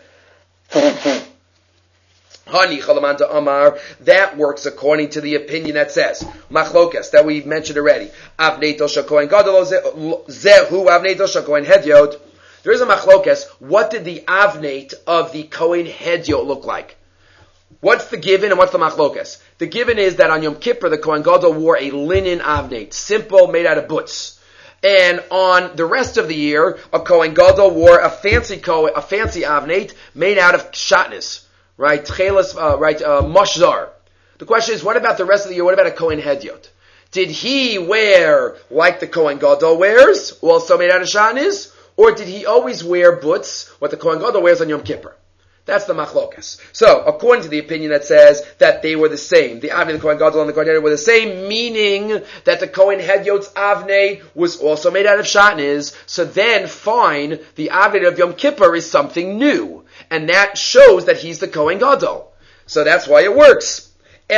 Hani chalamanta amar, that works according to the opinion that says machlokas that we mentioned already. Avneito shakohen gadol zehu avneito shakohen hedyot. There is a machlokas. What did the avneit of the kohen hedyot look like? What's the given and what's the machlokas? The given is that on Yom Kippur the kohen gadol wore a linen avneit, simple, made out of butz. And on the rest of the year, a kohen gadol wore a fancy kohen, a fancy avneit made out of shatnez. Right, Tchelas, uh, right, uh, Mashzar. The question is, what about the rest of the year? What about a Kohen Hedyot? Did he wear like the Kohen Gadol wears, also made out of shatnez, or did he always wear butz, what the Kohen Gadol wears on Yom Kippur? That's the machlokas. So, according to the opinion that says that they were the same, the Avnei, the Kohen Gadol, and the Kohen Hedyot were the same, meaning that the Kohen Hedyot's Avnei was also made out of shatnez, so then, fine, the Avnei of Yom Kippur is something new. And that shows that he's the Kohen Gadol. So that's why it works.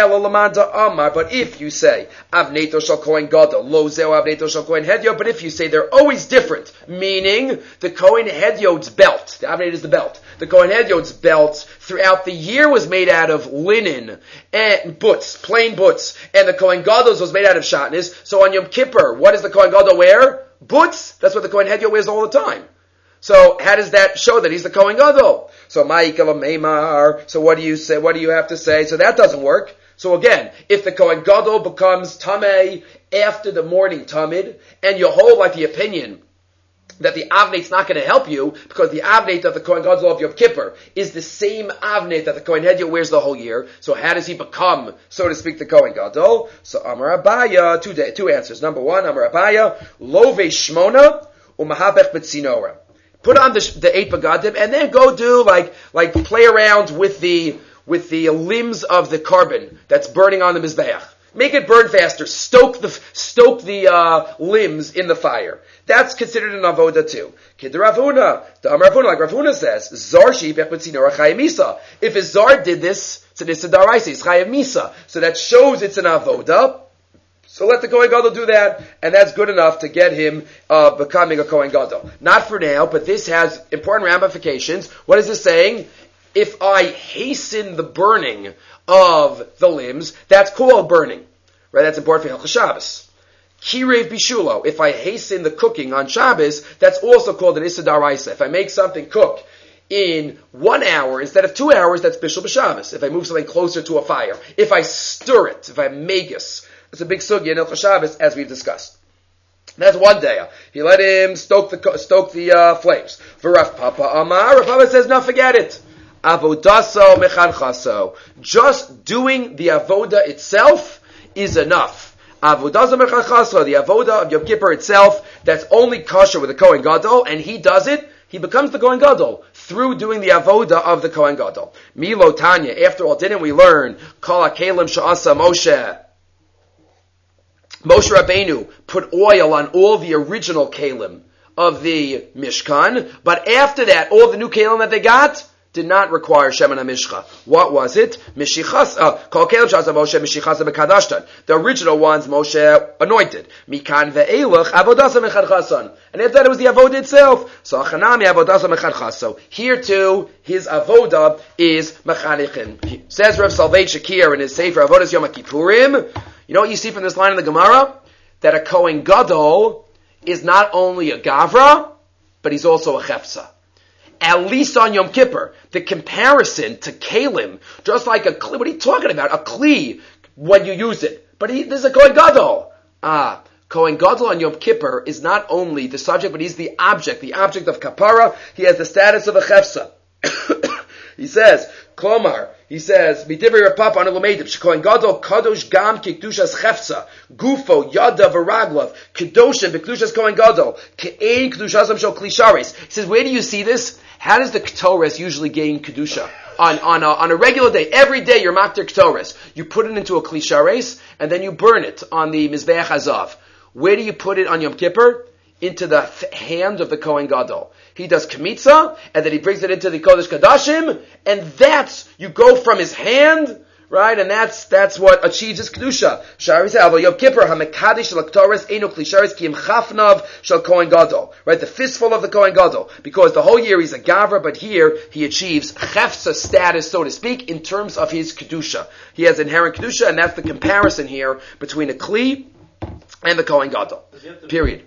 But if you say, Avneito shal Kohen Gadol, lo zeo Avneito shal Kohen Hedyot, but if you say they're always different, meaning the Kohen Hedyot's belt, the Avneit is the belt, the Kohen Hedyot's belt throughout the year was made out of linen and butz, plain butz, and the Kohen Gadol's was made out of shatnez, so on Yom Kippur, what does the Kohen Gadol wear? Butz. That's what the Kohen Hedyot wears all the time. So how does that show that he's the Kohen Gadol? So Ma'ikal Meimar. So what do you say? What do you have to say? So that doesn't work. So again, if the Kohen Gadol becomes Tameh after the morning Tamid, and you hold like the opinion that the Avneit's not going to help you, because the Avneit of the Kohen Gadol of Yom Kippur is the same Avneit that the Kohen Hedyot wears the whole year, so how does he become, so to speak, the Kohen Gadol? So Amar Abaya, two, two answers. Number one, Amar Abaya, Love Shmona Umahabech Betzinora. Put on the, the eight begadim, and then go do like, like play around with the, with the limbs of the carbon that's burning on the Mizbeach. Make it burn faster. Stoke the, stoke the, uh, limbs in the fire. That's considered an avoda too. Kid Ravuna, the Amar Ravuna, like Ravuna says, Zar sheipech b'tzinora chayim misa. If a Zar did this, it's an Issa Daraisa, it's chayim misa. So that shows it's an avoda. So let the Kohen Gadol do that, and that's good enough to get him uh, becoming a Kohen Gadol. Not for now, but this has important ramifications. What is this saying? If I hasten the burning of the limbs, that's called burning. Right? That's important for Hilchos Shabbos. Kirev Bishulo. If I hasten the cooking on Shabbos, that's also called an Issa Daraisa. If I make something cook in one hour instead of two hours, that's Bishul B'Shabbos. If I move something closer to a fire. If I stir it, if I magus. It's a big sugya in Hilchos Shabbos, as we've discussed. That's one day. He let him stoke the stoke the uh, flames. For Rav Papa Amar, Rav Papa says, no, forget it. Avodaso mechanchaso. Just doing the avoda itself is enough. Avodaso mechanchaso, the avoda of Yom Kippur itself, that's only kosher with the Kohen Gadol, and he does it, he becomes the Kohen Gadol through doing the avoda of the Kohen Gadol. Milo Tanya, after all, didn't we learn, Kol HaKelim Sha'asa Moshe, Moshe Rabbeinu put oil on all the original kalim of the Mishkan, but after that, all the new kalim that they got did not require Shemen HaMishcha. What was it? Mishichas, uh, Kol Kelim Sha'asa Moshe Mishichasa B'Kadashtan. The original ones Moshe anointed. Mikan ve'elach Avodasa Mechadchason. And after that it was the Avodah itself. So Achanami Avodasa Mechadchaso. Here too, his Avodah is Mechanichin. Says Rav Salveit Shakir in his Sefer Avodas Yom Kippurim. You know what you see from this line in the Gemara? That a Kohen Gadol is not only a Gavra, but he's also a Chefza. At least on Yom Kippur, the comparison to Kalim, just like a Kli, what are you talking about? A Kli, when you use it. But he, there's a Kohen Gadol. Ah, Kohen Gadol on Yom Kippur is not only the subject, but he's the object, the object of Kapara. He has the status of a Chefza. He says, Klomar, he says, Midivri Rapapa on Elomedim, Shekohen Gadol, Kadosh Gam, Kikdushas Chefza, Gufo, Yada, Varaglav, Kedoshim, Bekdushas Kohen Gadol, Ke'ein, Kedushasam Shal Klisharis. He says, where do you see this? How does the Ketores usually gain Kedusha? On, on, a, on a regular day, every day you're Makter Ketores. You put it into a Klisharis, and then you burn it on the Mizbeach Hazav. Where do you put it on Yom Kippur? into the th- hand of the Kohen Gadol. He does Kmitza, and then he brings it into the Kodesh Kodashim, and that's, you go from his hand, right? And that's, that's what achieves his Kedusha. Shari said, Yom Kippur, HaMekadish L'Ktoris Einu Klisharis Ki Im Chafnav Shel Kohen Gadol. Right? The fistful of the Kohen Gadol. Because the whole year he's a Gavra, but here he achieves Chefsa status, so to speak, in terms of his Kedusha. He has inherent Kedusha, and that's the comparison here between a Kli and the Kohen Gadol. Period.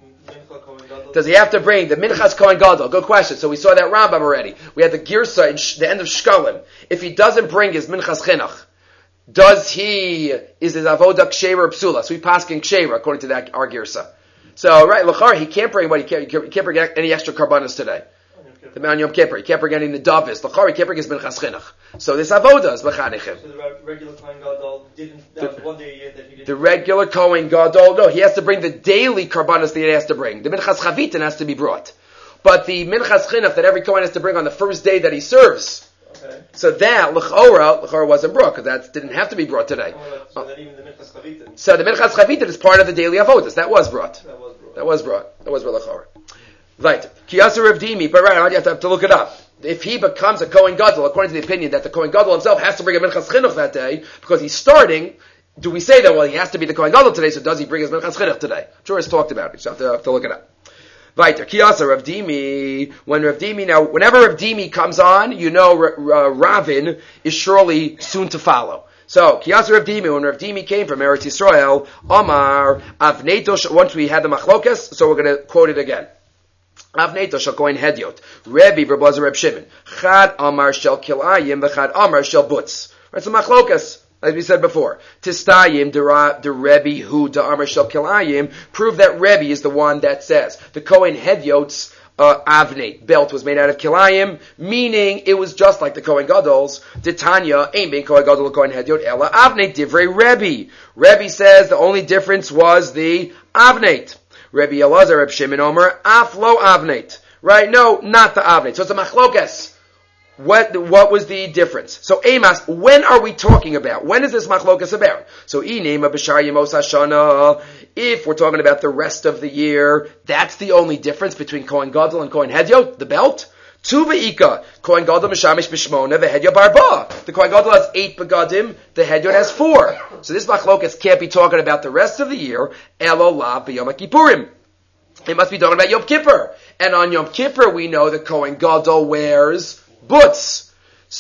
Does he have to bring the Minchas Kohen Gadol? Good question. So we saw that Rambam already. We had the Girsa in sh- the end of Shkalim. If he doesn't bring his Minchas Chinuch, does he, is his Avodah Ksheira or Psula? So we paskin Ksheira according to that, our Girsa. So, right, Lachar, he can't bring what he can't, he can't bring any extra karbanos today. The man Yom Kippur. He can't bring any in the Davis. Lachar, he can't bring his Minchas Chinuch. So this Avodah is B'chanichim. So the regular Kohen Gadol didn't, that was one day a year that he didn't. The regular Kohen Gadol, no, he has to bring the daily karbanos that he has to bring. The Minchas Chavitin has to be brought. But the Minchas Chinuch that every Kohen has to bring on the first day that he serves, okay. So that, L'chora, L'chora wasn't brought, because that didn't have to be brought today. Oh, so, uh, that even the Minchas Chavitin. So the Minchas Chavitin is part of the daily Avodas. That was brought. That was brought. That was brought. That was brought L'chora. Right. Kiyasa Rav Dimi, but right, you have to, have to look it up. If he becomes a Kohen Gadol, according to the opinion that the Kohen Gadol himself has to bring a Minchas Chinuch that day, because he's starting, do we say that, well, he has to be the Kohen Gadol today, so does he bring his Minchas Chinuch today? I'm sure it's talked about. You just have to, have to look it up. Weiter. Kiyasa Rav Dimi, when Rav Dimi, now, whenever Rav Dimi comes on, you know uh, Ravin is surely soon to follow. So, Kiyasa Rav Dimi, when Rav Dimi came from Eretz Yisrael, Omar, Avnetosh, once we had the Machlokas, so we're going to quote it again. Avnetosh shel Kohen Hedyot, Rebbe Verblazer Reb Shimon, Chad Amar shel Kilayim, v'Chad Amar shel Butz. Right, so Machlokas, as we said before. Tistayim, the Rebbe who, the Amar shel Kilayim, prove that Rebbe is the one that says, the Kohen Hedyot's Uh, Avnei, belt was made out of kilayim, meaning it was just like the Kohen Gadol's. Titania, ain't being Kohen Gadol, Kohen Hedyot, Ella Avnei, Divrei Rebbe. Rebbe says the only difference was the Avnei. Rebbe Elazar, Reb Shimon Omer, Aflo Avnei. Right? No, not the Avnei. So it's a machlokas. What, what was the difference? So Amos, when are we talking about? When is this machlokas about? So Inema B'shar Yemos Hashana, if we're talking about the rest of the year, that's the only difference between Kohen Gadol and Kohen Hedyot, the belt. Tu V'ika, Kohen Gadol Mishamish B'shmona, V'Hedyot Barba. The Kohen Gadol has eight begadim, the Hedyot has four. So this machlokas can't be talking about the rest of the year, Elo Lav B'Yom Kippurim. It must be talking about Yom Kippur. And on Yom Kippur we know that Kohen Gadol wears butz.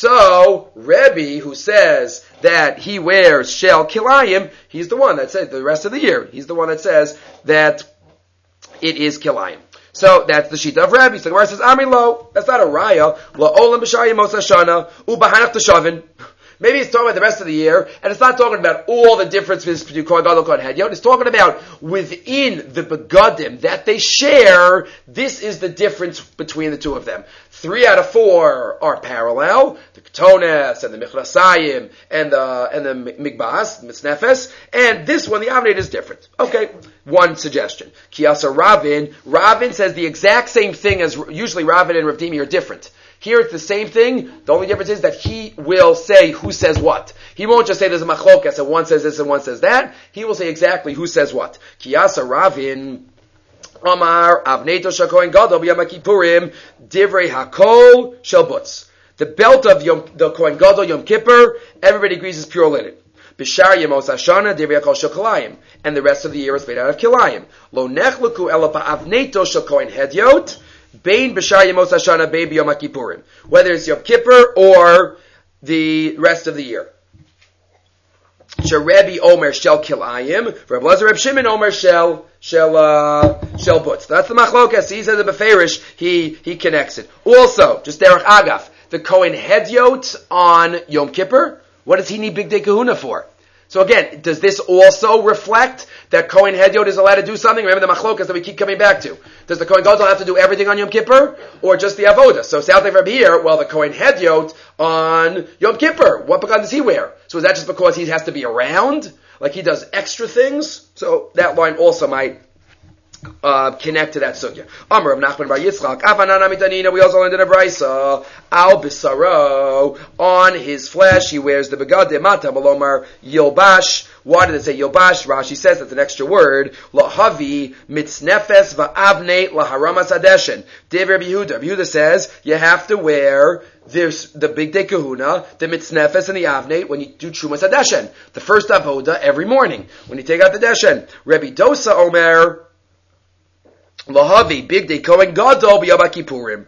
So, Rebbe, who says that he wears shel kilayim, he's the one that says the rest of the year. He's the one that says that it is kilayim. So, that's the shita of Rebbe. So, the Gemara says, Amri lo, that's not a raya. La olam b'shayim mos hashana, u'bahanach t'shavin. Maybe it's talking about the rest of the year, and it's not talking about all the differences between Kohen Gadol and Kohen Hedyot. It's talking about within the begadim that they share, this is the difference between the two of them. Three out of four are parallel, the Ketones and the Michrasayim and the and the Migbas, Mitznefes, and this one, the Avnei, is different. Okay, one suggestion. Kiyasa Ravin, Ravin says the exact same thing as usually Ravin and Rav Dimi are different. Here it's the same thing. The only difference is that he will say who says what. He won't just say there's a machlokas and one says this and one says that. He will say exactly who says what. Kiyasa Ravin, Amar Avneito shel Kohen Gadol b'Yom Kippurim Divrei Hakol shel Butz. The belt of Yom, the Kohen Gadol Yom Kippur, everybody agrees is pure linen. B'shar Yemos Hashana Divrei Hakol shel Kilayim, and the rest of the year is made out of kilayim. Lo nechluku ela ba'Avneito shel Kohen Hedyot. Bein b'shar Yemos Hashana, bein b'Yom Kippurim. Whether it's Yom Kippur or the rest of the year. Sherebi Omer shel Kilayim, Reb Elazar Reb Shimon Omer shel shel uh, shel Butz. That's the machlokas. He says the Beferish. He he connects it. Also, just derech agaf, the Kohen Hedyot on Yom Kippur. What does he need Big Day Kahuna for? So again, does this also reflect that Kohen Hedyot is allowed to do something? Remember the machlokas that we keep coming back to. Does the Kohen Gadol have to do everything on Yom Kippur? Or just the Avodah? So south of here, well, the Kohen Hedyot on Yom Kippur, what began does he wear? So is that just because he has to be around? Like he does extra things? So that line also might Uh, connect to that sugya. Amar of Nachman Bar Yitzchak. Avanana mitanina. We also learned in a brisa. Al bisaro, on his flesh he wears the begadim. Mata malomar yilbash. Why did it say yilbash? Rashi says that's an extra word. Lahavi mitznefes va'avne laharamas adeshin. Div Rabbi Yehuda. Rabbi Yehuda says you have to wear there's the big day kahuna, the mitznefes and the avne when you do trumas adeshin. The first avoda every morning when you take out the deshin. Rabbi Dosa Omer. Lahavi, big day Kohen Gadol b'Yom Kippurim.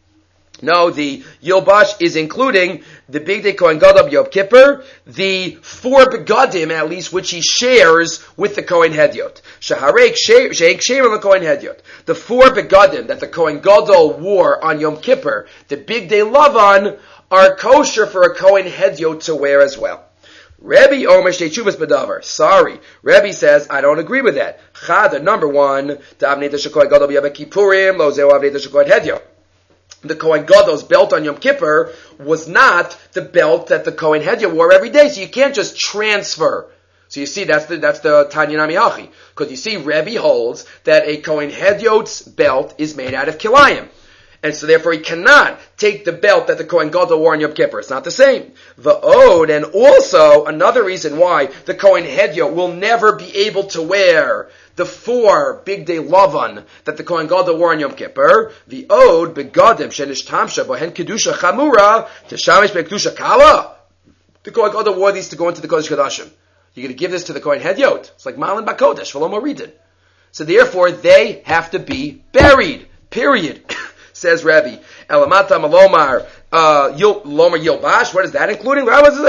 No, the Yilbash is including the big day Kohen Gadol b'Yom Kippur, the four begadim at least which he shares with the Kohen Hedyot. Shaharek sheik shemer the Kohen Hedyot. The four begadim that the Kohen Gadol wore on Yom Kippur, the big day Lavan, are kosher for a Kohen Hedyot to wear as well. Rebbe Omer Shtei Tshuvas B'davar. Sorry. Rebbe says, I don't agree with that. Chada, number one, Ta'avnei Shekoi Gadol B'Yom Kippurim, Lo Zeu Avnei Shekoi Hedyot. The Kohen Gadol's belt on Yom Kippur was not the belt that the Kohen Hedyot wore every day, so you can't just transfer. So you see, that's the, that's the Tanya Nami Hachi. Because you see, Rebbe holds that a Kohen Hedyot's belt is made out of kilayim. And so therefore he cannot take the belt that the Kohen Gadol wore on Yom Kippur. It's not the same. The Ode, and also another reason why the Kohen Hedyot will never be able to wear the four big day Lavan that the Kohen Gadol wore on Yom Kippur. The Ode, begadim shenish tamsha bohen kedusha chamura teshamish bekedusha kala. The Kohen Gadol wore these to go into the Kodesh Kodashim. You're going to give this to the Kohen Hedyot. It's like Malin Bakodesh, V'lo Moridin. So therefore they have to be buried. Period. Says Rabbi, Elamata Malomar, uh, Lomar Yilbash, what is that including?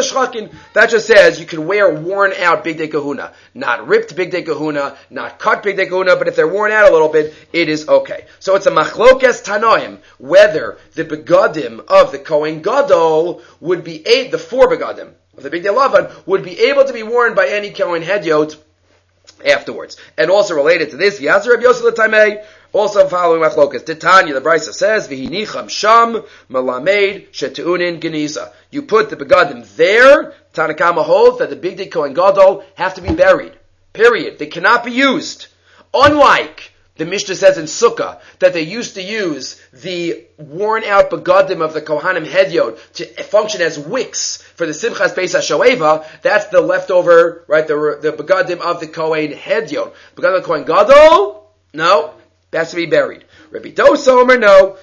That just says you can wear worn out Big Day Kahuna. Not ripped Big Day Kahuna, not cut Big Day Kahuna, but if they're worn out a little bit, it is okay. So it's a machlokes tanoim, whether the begadim of the Kohen Gadol would be, a, the four begadim of the Big Day Lavan would be able to be worn by any Kohen Hedyot afterwards. And also related to this, Yazar Rabbi Yosef L'Tamei, also following Machlokas, Titania, the Brisa says, V'hinicham sham malamed shetunin geniza. You put the begadim there. Tanakama holds that the big day Kohen Gadol have to be buried. Period. They cannot be used. Unlike the Mishnah says in Sukkah that they used to use the worn out begadim of the Kohanim Hedyot to function as wicks for the Simchas Beis HaShoeva. That's the leftover, right? The the begadim of the Kohen Hedyot. Begadim of the Kohen Gadol, no. Has to be buried. Rabbi Dosa Omer no.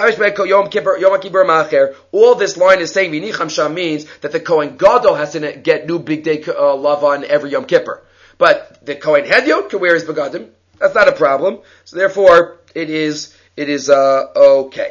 Yom Kippur Macher. All this line is saying V'nicham Sham means that the Kohen Gadol has to get new big day uh, Lavan every Yom Kippur. But the Kohen Hedyot can wear his begadim. That's not a problem. So therefore, it is it is uh, okay.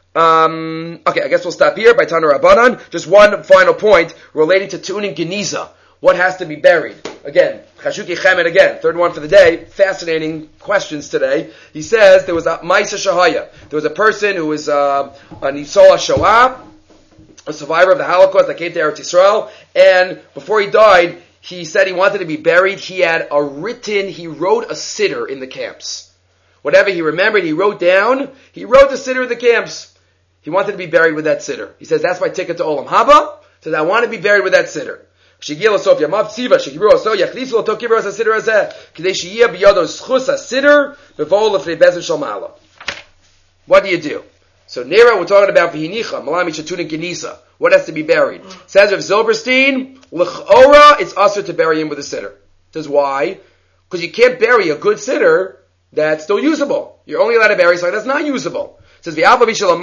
Um, okay, I guess we'll stop here by Tana Rabbanan. Just one final point relating to tuning Geniza. What has to be buried? Again, Chashuki Chemet again, third one for the day. Fascinating questions today. He says there was a Maisa Shahaya. There was a person who was uh, a Nitzol Shoah, a survivor of the Holocaust that came to Eretz Yisrael, and before he died, he said he wanted to be buried. He had a written, he wrote a siddur in the camps. Whatever he remembered, he wrote down. He wrote the siddur in the camps. He wanted to be buried with that siddur. He says, that's my ticket to Olam Haba. He says, I want to be buried with that siddur. What do you do? So Nera, we're talking about V'hinicha, Malami Shatunin Genisa. What has to be buried? Says of Zilberstein, L'chora, it's usher to bury him with a siddur. Says why? Because you can't bury a good siddur that's still usable. You're only allowed to bury something that's not usable. It says nobody's going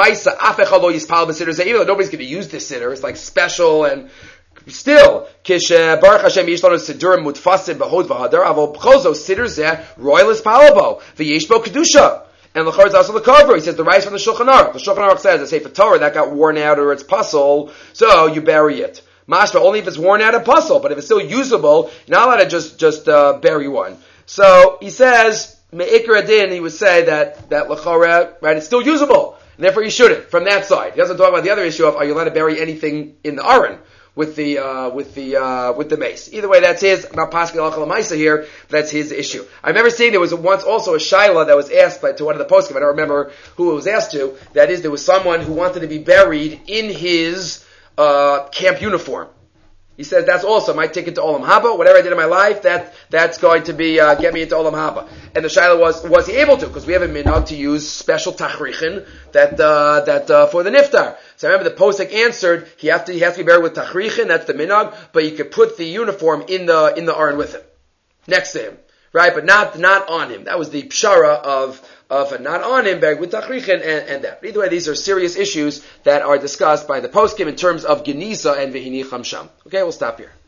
to use this siddur. It's like special and still, Kish Baruch Hashem Yishlanu Siddurim Mutfasim Behod V'Hadar Avol B'Chozo Siddur Zeh Royal Palabo V'Yeshbo Kedusha, and L'chor is also the cover. He says the rice from the Shulchan Aruch. The Shulchan Aruch says the Sefer Torah that got worn out or it's puzzle, so you bury it. Mashma only if it's worn out and puzzle, but if it's still usable, you're not allowed to just just uh, bury one. So he says Me'ikar Adin, he would say that that L'chora, right, it's still usable, and therefore you shouldn't. From that side, he doesn't talk about the other issue of are you allowed to bury anything in the Aron with the uh, with the uh, with the mace. Either way, that's his. I'm not passing al Maisa here, but that's his issue. I remember seeing there was once also a shaila that was asked by, to one of the poskim. I don't remember who it was asked to. That is, there was someone who wanted to be buried in his uh, camp uniform. He says that's also my ticket to Olam Haba. Whatever I did in my life, that that's going to be uh, get me into Olam Haba. And the shaila was was he able to? Because we have a minhag to use special tachrichin that uh, that uh, for the niftar. So I remember the posek answered he have to he has to be buried with tachrichin. That's the minhag, but you could put the uniform in the in the aron with him, next to him, right? But not not on him. That was the pshara of. Of not on him, buried with tachrichin, and, and that. But either way, these are serious issues that are discussed by the poskim in terms of geniza and v'hini chamsham. Okay, we'll stop here.